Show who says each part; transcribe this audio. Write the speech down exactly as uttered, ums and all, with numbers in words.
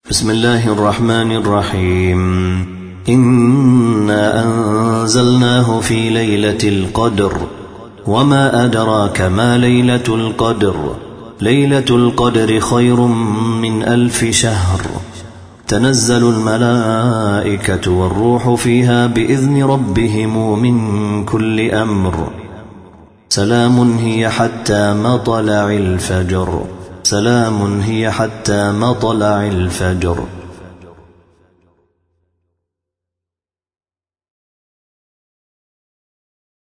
Speaker 1: بسم الله الرحمن الرحيم إنا أنزلناه في ليلة القدر وما أدراك ما ليلة القدر ليلة القدر خير من ألف شهر تنزل الملائكة والروح فيها بإذن ربهم من كل أمر سلام هي حتى مطلع الفجر سلام هي حتى مطلع الفجر